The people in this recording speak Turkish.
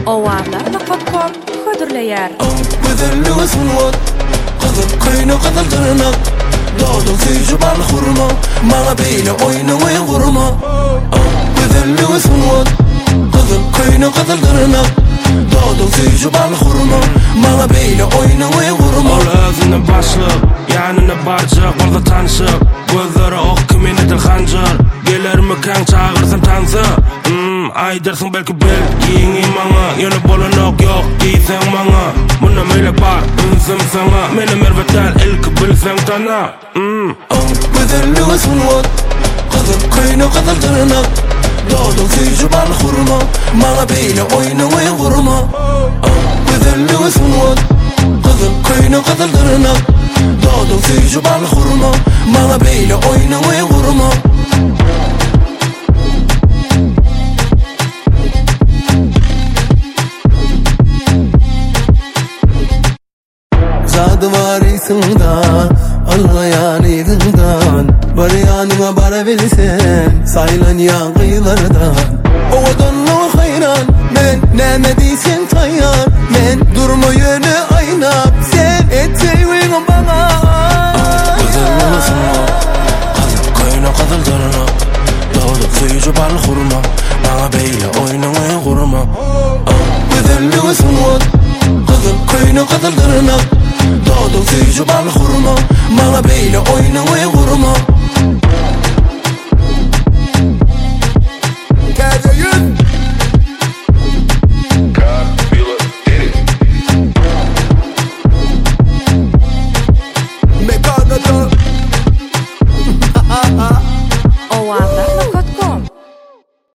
Ovarlar.com hödürleýär. Güzelliği sunwat, kızıl kıyını kızıl tırnak. Doğdun süyücü bal hurma, bana beyle oynamayı vurma. Güzelliği sunwat, kızıl kıyını kızıl tırnak. Doğdun süyücü bal hurma, bana beyle oynamayı vurma. Ol özüne başlık, yanına barcak, orada tanışık. Gözleri ok, kimine dil hancar. Gelir mi kan çağırsam tansı. Aydırsın belki bel, giyin imana. Yönü bolunak yok, giysen bana. Buna meylek var, ünsüm sana. Meni mervetel, ilk bilsen tana. Güzelliği sunwat, kızıl kıyını kızıl tırnak. Doğdun süyücü bal hurma, bana beyle oynamayı vurma. Güzelliği sunwat, kızıl kıyını kızıl tırnak. Doğdun süyücü bal hurma, bana beyle oynamayı vurma. Zadı var isından, anlayan iğinden. Bari yanıma bara verirsen, sayılan yan kıyılardan. O adamla hayran, men ne mediysen tayyar. Men durma yönü